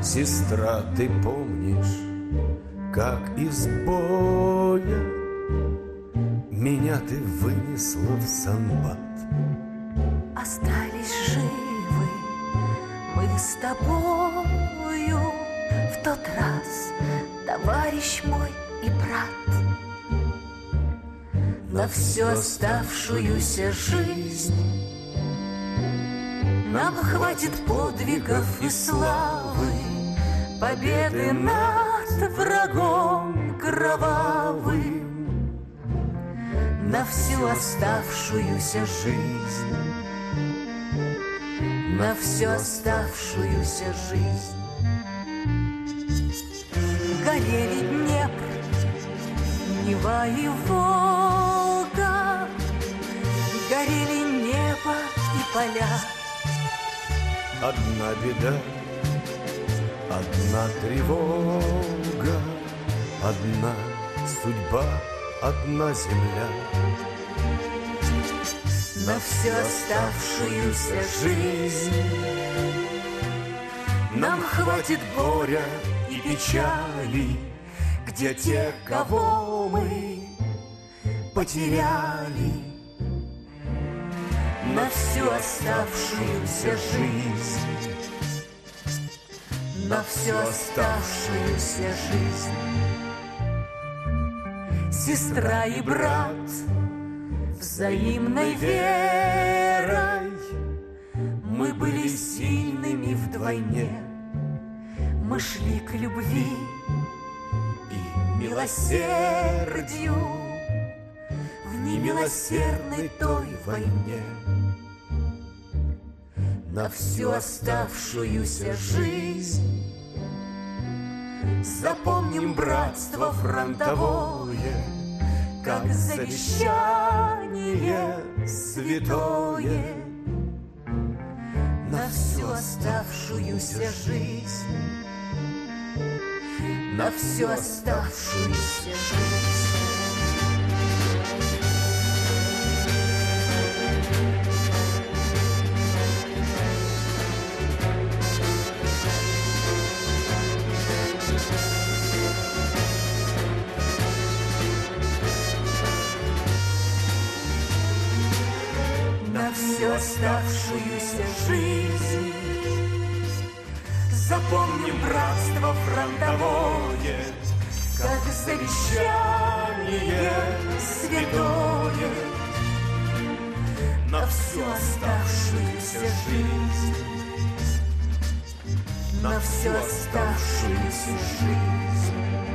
Сестра, ты помнишь, как из боя меня ты вынесла в Санбат? Остались живы мы с тобою в тот раз, товарищ мой и брат. На всю оставшуюся жизнь нам хватит подвигов и славы, победы над врагом кровавым. На всю оставшуюся жизнь, на всю оставшуюся жизнь. Горели Днепр, Нева и Волга, горели небо и поля. Одна беда, одна тревога, одна судьба, одна земля. На всю оставшуюся жизнь нам хватит горя и печали, где те, кого мы потеряли. на всю оставшуюся жизнь, на всю оставшуюся жизнь. Сестра и брат взаимной верой, мы были сильными вдвойне. Мы шли к любви и милосердию в немилосердной той войне. На всю оставшуюся жизнь запомним братство фронтовое, как завещание святое. На всю оставшуюся жизнь, на всю оставшуюся жизнь. На всю оставшуюся жизнь запомним братство фронтовое, как завещание святое. На всю оставшуюся жизнь, на всю оставшуюся жизнь.